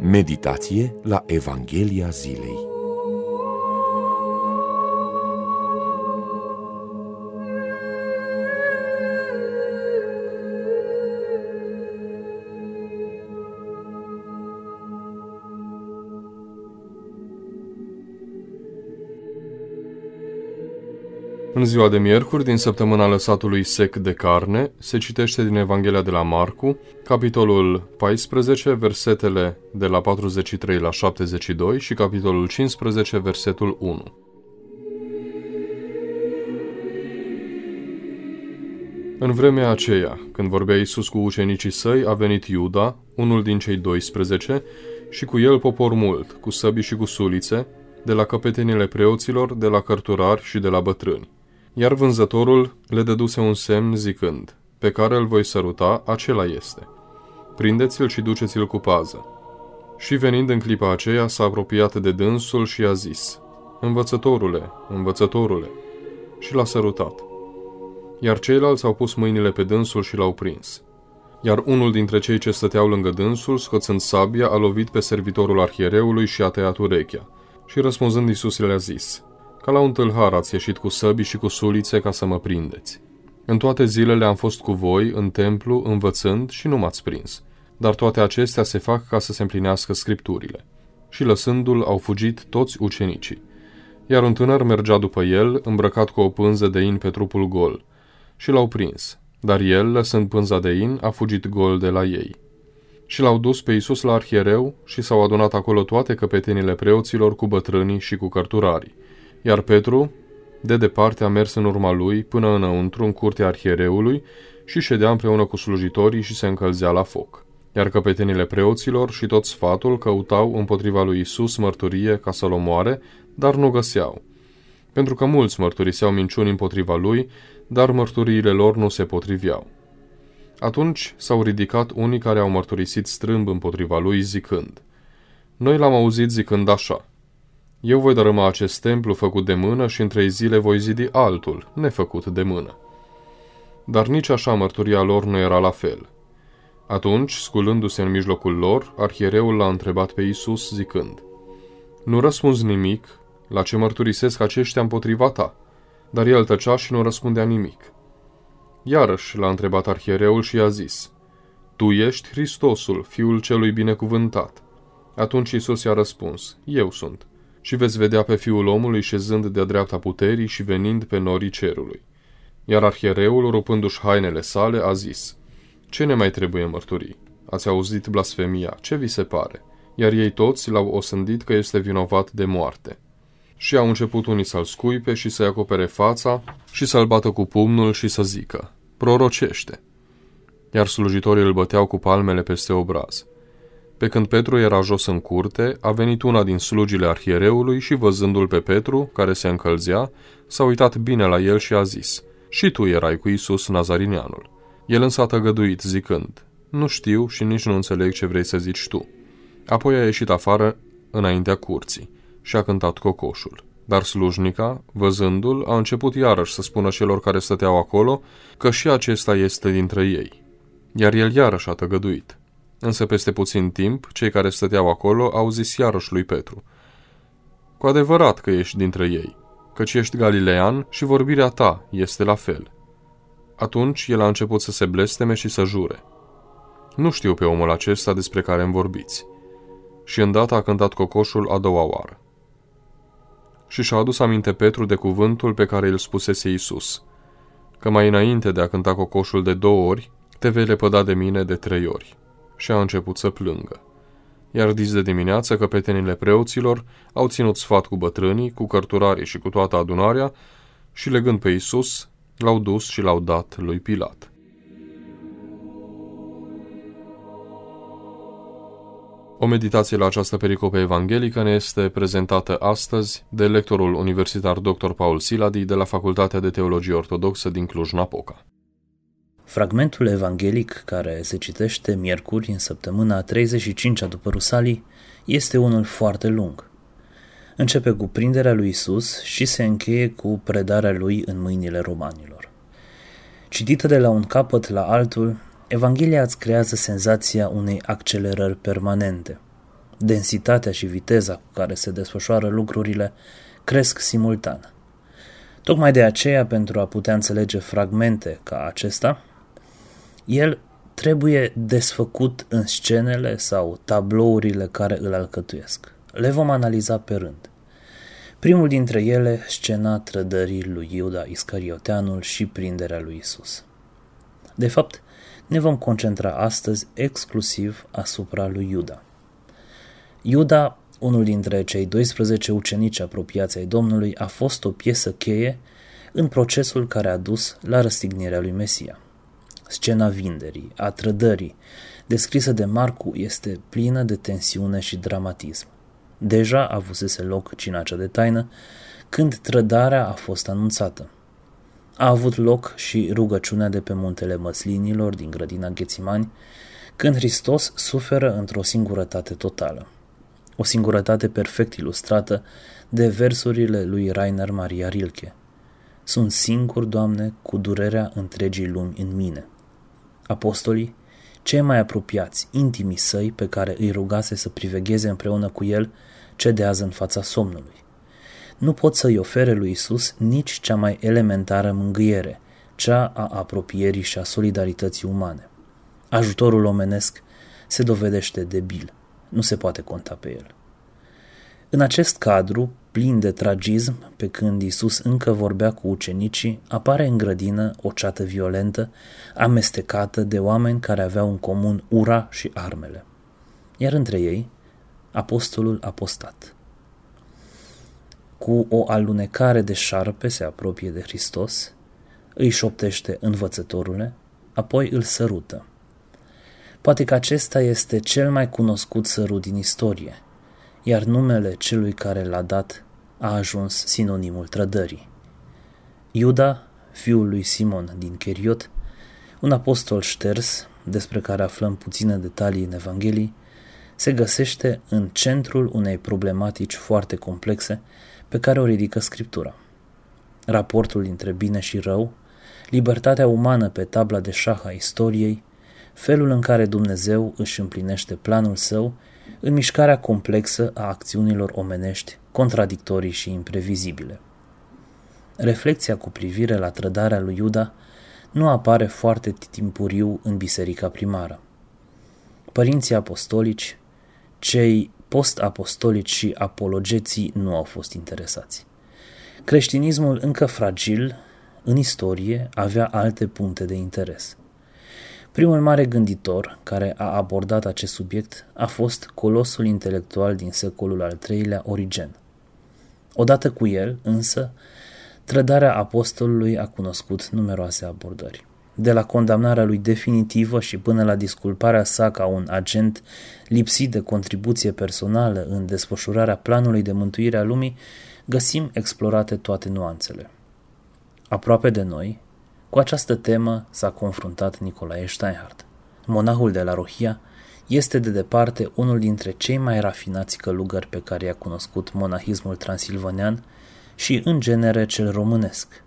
Meditație la Evanghelia zilei. În ziua de miercuri, din săptămâna lăsatului sec de carne, se citește din Evanghelia de la Marcu, capitolul 14, versetele de la 43 la 72 și capitolul 15, versetul 1. În vremea aceea, când vorbea Iisus cu ucenicii săi, a venit Iuda, unul din cei 12, și cu el popor mult, cu săbii și cu sulițe, de la căpetenile preoților, de la cărturari și de la bătrâni. Iar vânzătorul le dăduse un semn zicând: pe care îl voi săruta, acela este. Prindeți-l și duceți-l cu pază. Și venind în clipa aceea, s-a apropiat de dânsul și a zis: Învățătorule, învățătorule, și l-a sărutat. Iar ceilalți au pus mâinile pe dânsul și l-au prins. Iar unul dintre cei ce stăteau lângă dânsul, scoțând sabia, a lovit pe servitorul arhiereului și a tăiat urechea. Și răspunzând Iisus le-a zis: ca la un tâlhar ați ieșit cu săbii și cu sulițe ca să mă prindeți. În toate zilele am fost cu voi în templu învățând și nu m-ați prins, dar toate acestea se fac ca să se împlinească scripturile. Și lăsându-l au fugit toți ucenicii. Iar un tânăr mergea după el, îmbrăcat cu o pânză de in pe trupul gol, și l-au prins, dar el, lăsând pânza de in, a fugit gol de la ei. Și l-au dus pe Iisus la arhiereu și s-au adunat acolo toate căpetenile preoților cu bătrânii și cu cărturarii. Iar Petru, de departe, a mers în urma lui până înăuntru, în curtea arhiereului, și ședea împreună cu slujitorii și se încălzea la foc. Iar căpetenile preoților și tot sfatul căutau împotriva lui Iisus mărturie ca să-l omoare, dar nu găseau. Pentru că mulți mărturiseau minciuni împotriva lui, dar mărturiile lor nu se potriveau. Atunci s-au ridicat unii care au mărturisit strâmb împotriva lui, zicând: noi l-am auzit zicând așa: eu voi dărâma acest templu făcut de mână și în 3 zile voi zidi altul, nefăcut de mână. Dar nici așa mărturia lor nu era la fel. Atunci, sculându-se în mijlocul lor, arhiereul l-a întrebat pe Iisus, zicând: nu răspunzi nimic, la ce mărturisesc aceștia împotriva ta? Dar el tăcea și nu răspundea nimic. Iarăși l-a întrebat arhiereul și i-a zis: tu ești Hristosul, Fiul celui binecuvântat. Atunci Iisus i-a răspuns: eu sunt. Și veți vedea pe Fiul omului șezând de-a dreapta puterii și venind pe norii cerului. Iar arhiereul, rupându-și hainele sale, a zis: ce ne mai trebuie mărturii? Ați auzit blasfemia, ce vi se pare? Iar ei toți l-au osândit că este vinovat de moarte. Și au început unii să-l scuipe și să-i acopere fața și să-l bată cu pumnul și să zică: prorocește! Iar slujitorii îl băteau cu palmele peste obraz. Pe când Petru era jos în curte, a venit una din slugile arhiereului și, văzându-l pe Petru, care se încălzea, s-a uitat bine la el și a zis: și tu erai cu Iisus Nazarineanul. El însă a tăgăduit, zicând: nu știu și nici nu înțeleg ce vrei să zici tu. Apoi a ieșit afară înaintea curții și a cântat cocoșul. Dar slujnica, văzându-l, a început iarăși să spună celor care stăteau acolo că și acesta este dintre ei. Iar el iarăși a tăgăduit. Însă peste puțin timp, cei care stăteau acolo au zis iarăși lui Petru: cu adevărat că ești dintre ei, căci ești galilean și vorbirea ta este la fel. Atunci el a început să se blesteme și să jure: nu știu pe omul acesta despre care îmi vorbiți. Și îndată a cântat cocoșul a doua oară. Și și-a adus aminte Petru de cuvântul pe care îl spusese Iisus: că mai înainte de a cânta cocoșul de 2 ori, te vei lepăda de mine de 3 ori. Și a început să plângă. Iar dis de dimineață, căpetenile preoților au ținut sfat cu bătrânii, cu cărturarii și cu toată adunarea și, legând pe Iisus, l-au dus și l-au dat lui Pilat. O meditație la această pericopă evanghelică ne este prezentată astăzi de lectorul universitar dr. Paul Siladi de la Facultatea de Teologie Ortodoxă din Cluj-Napoca. Fragmentul evanghelic care se citește miercuri în săptămâna 35-a după Rusalii este unul foarte lung. Începe cu prinderea lui Iisus și se încheie cu predarea lui în mâinile romanilor. Citită de la un capăt la altul, Evanghelia îți creează senzația unei accelerări permanente. Densitatea și viteza cu care se desfășoară lucrurile cresc simultan. Tocmai de aceea, pentru a putea înțelege fragmente ca acesta, el trebuie desfăcut în scenele sau tablourile care îl alcătuiesc. Le vom analiza pe rând. Primul dintre ele, scena trădării lui Iuda Iscarioteanul și prinderea lui Isus. De fapt, ne vom concentra astăzi exclusiv asupra lui Iuda. Iuda, unul dintre cei 12 ucenici apropiați ai Domnului, a fost o piesă cheie în procesul care a dus la răstignirea lui Mesia. Scena vinderii, a trădării, descrisă de Marcu, este plină de tensiune și dramatism. Deja avusese loc cina cea de taină când trădarea a fost anunțată. A avut loc și rugăciunea de pe muntele Măslinilor din grădina Ghețimani, când Hristos suferă într-o singurătate totală. O singurătate perfect ilustrată de versurile lui Rainer Maria Rilke. Sunt singur, Doamne, cu durerea întregii lumi în mine. Apostolii, cei mai apropiați, intimii săi, pe care îi rugase să privegheze împreună cu el, cedează în fața somnului. Nu pot să-i ofere lui Isus nici cea mai elementară mângâiere, cea a apropierii și a solidarității umane. Ajutorul omenesc se dovedește debil, nu se poate conta pe el. În acest cadru, plin de tragism, pe când Isus încă vorbea cu ucenicii, apare în grădină o ceată violentă, amestecată de oameni care aveau în comun ura și armele. Iar între ei, apostolul apostat. Cu o alunecare de șarpe se apropie de Hristos, îi șoptește învățătorule, apoi îl sărută. Poate că acesta este cel mai cunoscut sărut din istorie, iar numele celui care l-a dat a ajuns sinonimul trădării. Iuda, fiul lui Simon din Cheriot, un apostol șters, despre care aflăm puține detalii în Evanghelii, se găsește în centrul unei problematici foarte complexe pe care o ridică Scriptura. Raportul dintre bine și rău, libertatea umană pe tabla de șah a istoriei, felul în care Dumnezeu își împlinește planul său în mișcarea complexă a acțiunilor omenești, contradictorii și imprevizibile. Reflecția cu privire la trădarea lui Iuda nu apare foarte timpuriu în biserica primară. Părinții apostolici, cei post-apostolici și apologeții nu au fost interesați. Creștinismul încă fragil, în istorie, avea alte puncte de interes. Primul mare gânditor care a abordat acest subiect a fost colosul intelectual din secolul al III-lea, Origen. Odată cu el, însă, trădarea apostolului a cunoscut numeroase abordări. De la condamnarea lui definitivă și până la disculparea sa ca un agent lipsit de contribuție personală în desfășurarea planului de mântuire a lumii, găsim explorate toate nuanțele. Aproape de noi, cu această temă s-a confruntat Nicolae Steinhardt. Monahul de la Rohia este de departe unul dintre cei mai rafinați călugări pe care i-a cunoscut monahismul transilvanean și, în genere, cel românesc.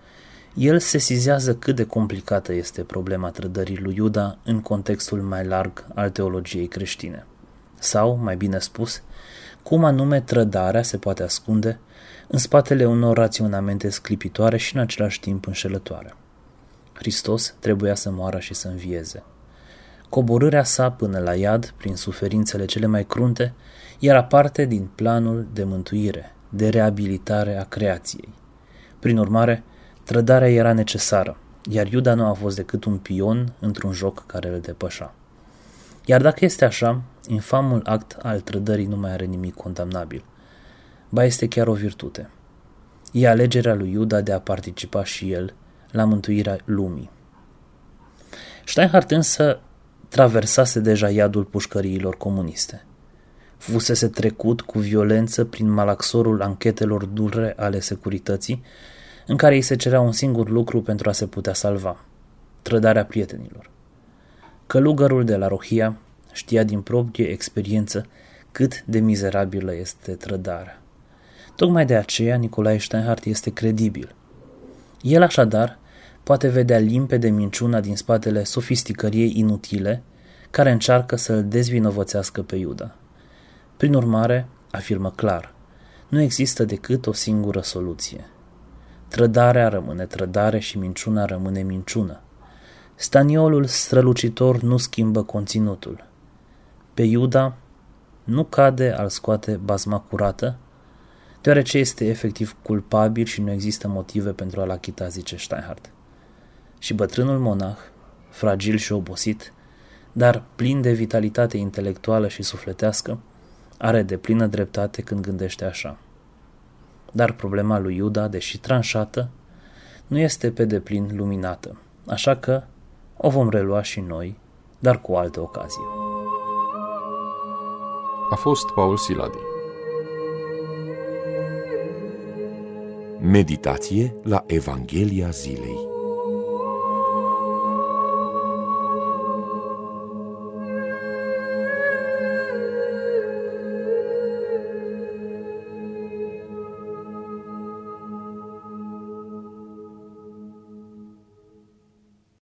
El sesizează cât de complicată este problema trădării lui Iuda în contextul mai larg al teologiei creștine. Sau, mai bine spus, cum anume trădarea se poate ascunde în spatele unor raționamente sclipitoare și în același timp înșelătoare. Hristos trebuia să moară și să învieze. Coborârea sa până la iad, prin suferințele cele mai crunte, era parte din planul de mântuire, de reabilitare a creației. Prin urmare, trădarea era necesară, iar Iuda nu a fost decât un pion într-un joc care îl depășea. Iar dacă este așa, infamul act al trădării nu mai are nimic condamnabil. Ba este chiar o virtute. E alegerea lui Iuda de a participa și el la mântuirea lumii. Steinhardt însă traversase deja iadul pușcăriilor comuniste. Fusese trecut cu violență prin malaxorul anchetelor dure ale securității, în care îi se cerea un singur lucru pentru a se putea salva: trădarea prietenilor. Călugărul de la Rohia știa din proprie experiență cât de mizerabilă este trădarea. Tocmai de aceea Nicolae Steinhardt este credibil. El așadar poate vedea limpede minciuna din spatele sofisticăriei inutile care încearcă să-l dezvinovățească pe Iuda. Prin urmare, afirmă clar, nu există decât o singură soluție. Trădarea rămâne trădare și minciuna rămâne minciună. Staniolul strălucitor nu schimbă conținutul. Pe Iuda nu cade al scoate bazma curată, deoarece este efectiv culpabil și nu există motive pentru a-l achita, zice Steinhardt. Și bătrânul monah, fragil și obosit, dar plin de vitalitate intelectuală și sufletească, are deplină dreptate când gândește așa. Dar problema lui Iuda, deși tranșată, nu este pe deplin luminată, așa că o vom relua și noi, dar cu altă ocazie. A fost Paul Siladi. Meditație la Evanghelia zilei.